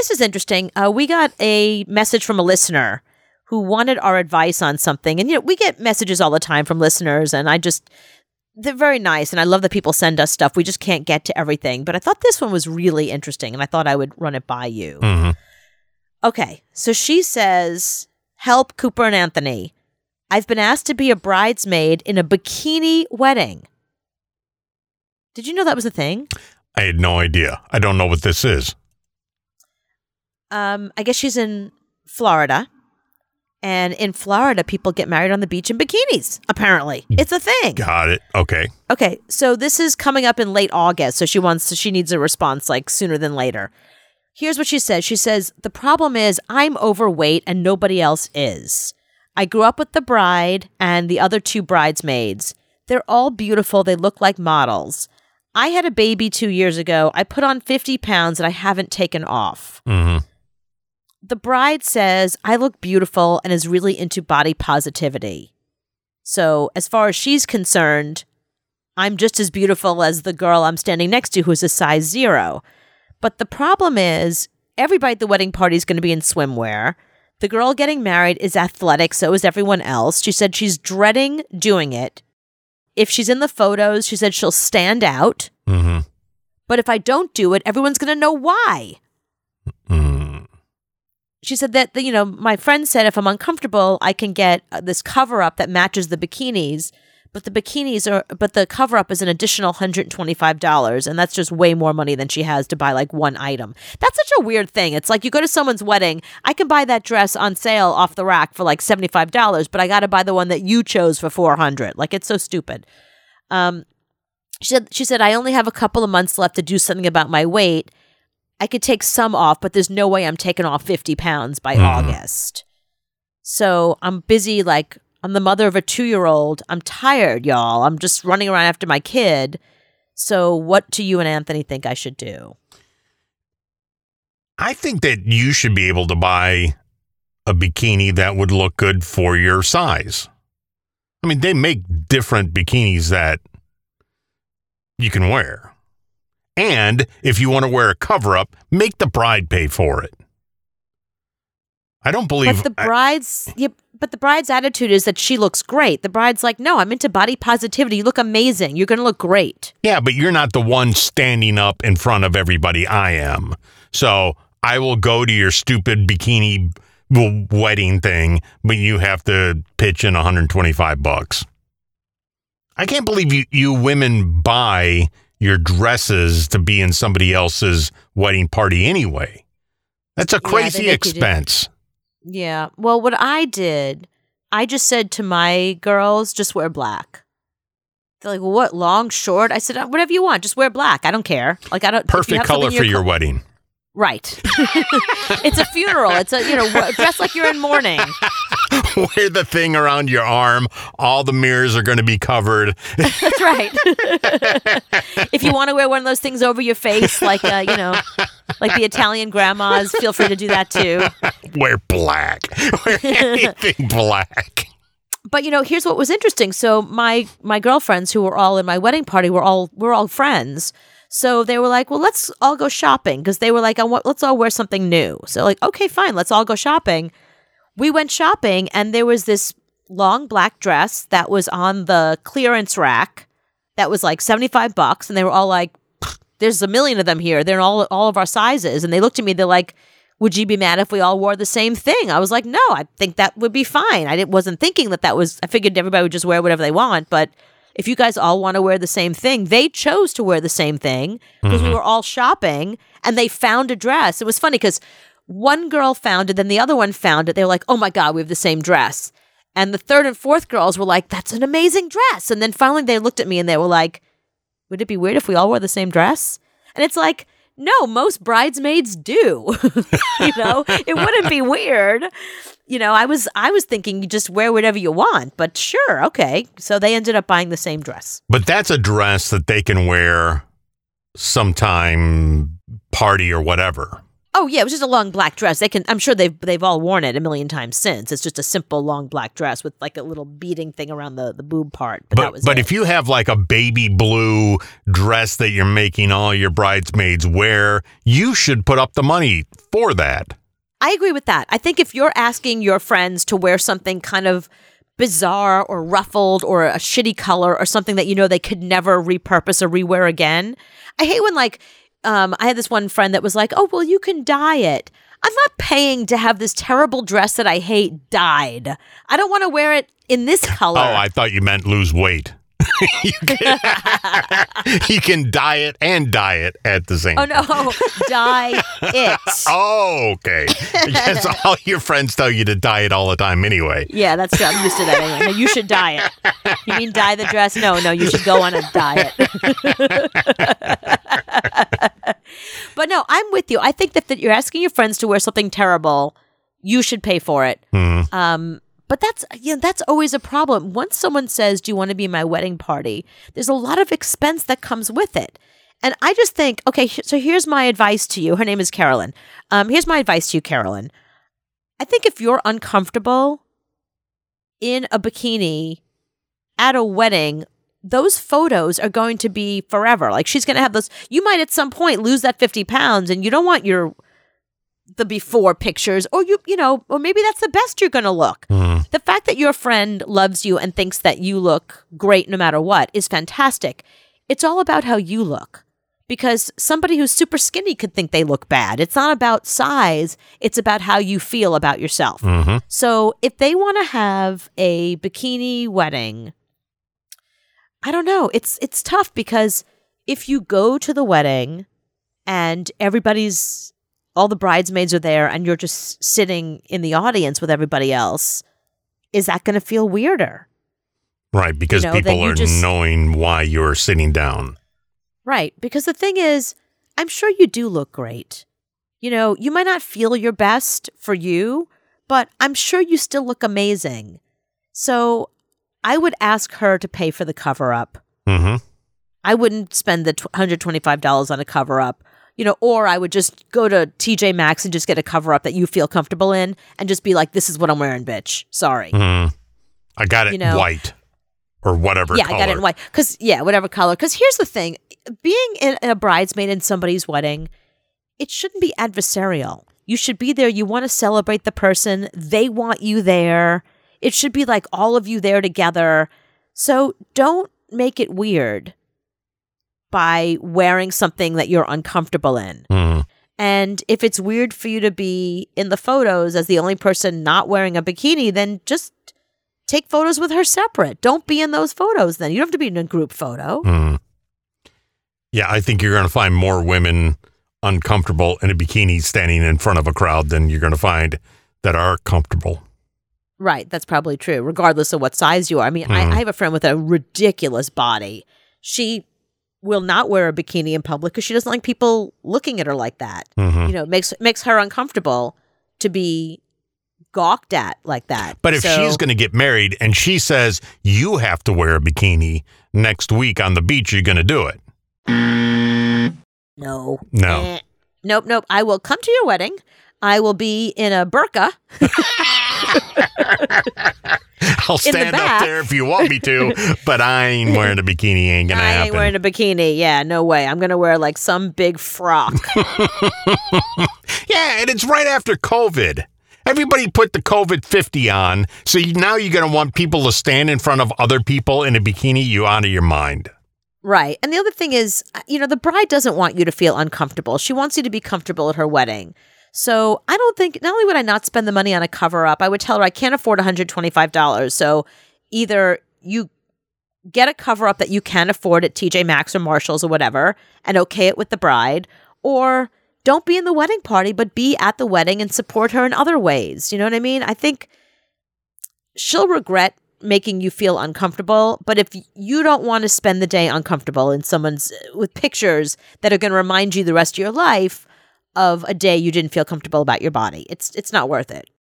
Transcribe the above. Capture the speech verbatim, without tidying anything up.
this is interesting. Uh, we got a message from a listener who wanted our advice on something. And, you know, we get messages all the time from listeners, and I just, they're very nice. And I love that people send us stuff. We just can't get to everything. But I thought this one was really interesting, and I thought I would run it by you. Mm-hmm. Okay. So she says, help Cooper and Anthony. I've been asked to be a bridesmaid in a bikini wedding. Did you know that was a thing? I had no idea. I don't know what this is. Um, I guess she's in Florida. And in Florida, people get married on the beach in bikinis, apparently. It's a thing. Got it. Okay. Okay, so this is coming up in late August, so she wants to, she needs a response like sooner than later. Here's what she says. She says, the problem is I'm overweight and nobody else is. I grew up with the bride and the other two bridesmaids. They're all beautiful. They look like models. I had a baby two years ago. I put on fifty pounds and I haven't taken off. Mm-hmm. The bride says, I look beautiful and is really into body positivity. So as far as she's concerned, I'm just as beautiful as the girl I'm standing next to who's a size zero. But the problem is everybody at the wedding party is going to be in swimwear. The girl getting married is athletic, so is everyone else. She said she's dreading doing it. If she's in the photos, she said she'll stand out. Mm-hmm. But if I don't do it, everyone's going to know why. Mm-hmm. She said that, you know, my friend said if I'm uncomfortable, I can get uh, this cover-up that matches the bikinis. But the bikinis are, but the cover-up is an additional one hundred twenty-five dollars. And that's just way more money than she has to buy like one item. That's such a weird thing. It's like you go to someone's wedding. I can buy that dress on sale off the rack for like seventy-five dollars, but I got to buy the one that you chose for four hundred dollars. Like, it's so stupid. Um, she said, she said, I only have a couple of months left to do something about my weight. I could take some off, but there's no way I'm taking off fifty pounds by mm. August. So I'm busy, like, I'm the mother of a two-year-old. I'm tired, y'all. I'm just running around after my kid. So what do you and Anthony think I should do? I think that you should be able to buy a bikini that would look good for your size. I mean, they make different bikinis that you can wear. And if you want to wear a cover-up, make the bride pay for it. I don't believe... But the bride's... I, yeah, but the bride's attitude is that she looks great. The bride's like, no, I'm into body positivity. You look amazing. You're going to look great. Yeah, but you're not the one standing up in front of everybody. I am. So I will go to your stupid bikini wedding thing, but you have to pitch in one hundred twenty-five bucks. I can't believe you, you women buy your dresses to be in somebody else's wedding party anyway. That's a crazy yeah, expense. Yeah. Well, what I did, I just said to my girls, just wear black. They're like, well, what, long, short? I said, whatever you want, just wear black. I don't care. Like, I don't. Perfect color for your wedding. Right. It's a funeral. It's a, you know, dress like you're in mourning. Wear the thing around your arm. All the mirrors are going to be covered. That's right. If you want to wear one of those things over your face, like, uh, you know, like the Italian grandmas, feel free to do that too. Wear black. Wear anything black. But, you know, here's what was interesting. So my my girlfriends who were all in my wedding party were all we're all friends. So they were like, well, let's all go shopping, because they were like, I want, let's all wear something new. So like, okay, fine, let's all go shopping. We went shopping, and there was this long black dress that was on the clearance rack that was like seventy-five bucks. And they were all like, there's a million of them here. They're all, all of our sizes. And they looked at me, they're like, would you be mad if we all wore the same thing? I was like, no, I think that would be fine. I didn't, wasn't thinking that that was, I figured everybody would just wear whatever they want. But if you guys all want to wear the same thing, they chose to wear the same thing because mm-hmm. we were all shopping, and they found a dress. It was funny because one girl found it, then the other one found it. They were like, oh my God, we have the same dress. And the third and fourth girls were like, that's an amazing dress. And then finally they looked at me and they were like, would it be weird if we all wore the same dress? And it's like, no, most bridesmaids do. You know, it wouldn't be weird. You know, I was I was thinking you just wear whatever you want, but sure, okay. So they ended up buying the same dress. But that's a dress that they can wear sometime, party or whatever. Oh yeah, it was just a long black dress. They can. I'm sure they've they've all worn it a million times since. It's just a simple long black dress with like a little beading thing around the, the boob part. But, But that was but it. if you have like a baby blue dress that you're making all your bridesmaids wear, you should put up the money for that. I agree with that. I think if you're asking your friends to wear something kind of bizarre or ruffled or a shitty color or something that you know they could never repurpose or rewear again. I hate when like um, I had this one friend that was like, oh, well, you can dye it. I'm not paying to have this terrible dress that I hate dyed. I don't want to wear it in this color. Oh, I thought you meant lose weight. you, can, you can dye it and dye it at the same Oh, time. no. Dye it. Oh, okay. Yes, all your friends tell you to dye it all the time anyway. Yeah, that's true. I'm used to that anyway. No, you should dye it. You mean dye the dress? No, no, you should go on a diet. But no, I'm with you. I think that, that you're asking your friends to wear something terrible, you should pay for it. Mm. Um, but that's you know, that's always a problem. Once someone says, do you want to be my wedding party? There's a lot of expense that comes with it. And I just think, okay, so here's my advice to you. Her name is Carolyn. Um, here's my advice to you, Carolyn. I think if you're uncomfortable in a bikini at a wedding, those photos are going to be forever. Like she's going to have those. You might at some point lose that fifty pounds and you don't want your the before pictures or you, you know, or maybe that's the best you're going to look. Mm. The fact that your friend loves you and thinks that you look great no matter what is fantastic. It's all about how you look. Because somebody who's super skinny could think they look bad. It's not about size. It's about how you feel about yourself. Mm-hmm. So if they want to have a bikini wedding, I don't know. It's it's tough because if you go to the wedding and everybody's, all the bridesmaids are there and you're just sitting in the audience with everybody else, is that going to feel weirder? Right, because You know, then people you are just- knowing why you're sitting down. Right. Because the thing is, I'm sure you do look great. You know, you might not feel your best for you, but I'm sure you still look amazing. So I would ask her to pay for the cover up. Mm-hmm. I wouldn't spend the one hundred twenty-five dollars on a cover up, you know, or I would just go to T J Maxx and just get a cover up that you feel comfortable in and just be like, this is what I'm wearing, bitch. Sorry. Mm. I got it You know? white or whatever Yeah, color. I got it in white. Because, yeah, whatever color. Because here's the thing. Being in a bridesmaid in somebody's wedding, it shouldn't be adversarial. You should be there. You want to celebrate the person. They want you there. It should be like all of you there together. So don't make it weird by wearing something that you're uncomfortable in. Mm. And if it's weird for you to be in the photos as the only person not wearing a bikini, then just take photos with her separate. Don't be in those photos then. You don't have to be in a group photo. Mm. Yeah, I think you're going to find more women uncomfortable in a bikini standing in front of a crowd than you're going to find that are comfortable. Right. That's probably true, regardless of what size you are. I mean, I, Mm. I have a friend with a ridiculous body. She will not wear a bikini in public because she doesn't like people looking at her like that. Mhm. You know, it makes, makes her uncomfortable to be gawked at like that. But if So- she's going to get married and she says you have to wear a bikini next week on the beach, you're going to do it. No. No. Eh. Nope, nope. I will come to your wedding. I will be in a burqa. I'll stand up back. there if you want me to, but I ain't wearing a bikini. Ain't going to I happen. ain't wearing a bikini. Yeah, no way. I'm going to wear like some big frock. Yeah, and it's right after COVID. Everybody put the COVID fifty on, so you, now you're going to want people to stand in front of other people in a bikini. You out of your mind. Right. And the other thing is, you know, the bride doesn't want you to feel uncomfortable. She wants you to be comfortable at her wedding. So I don't think, not only would I not spend the money on a cover up, I would tell her I can't afford one hundred twenty-five dollars. So either you get a cover up that you can afford at T J Maxx or Marshall's or whatever and okay it with the bride, or don't be in the wedding party, but be at the wedding and support her in other ways. You know what I mean? I think she'll regret making you feel uncomfortable, but if you don't want to spend the day uncomfortable in someone's with pictures that are going to remind you the rest of your life of a day you didn't feel comfortable about your body, it's it's not worth it.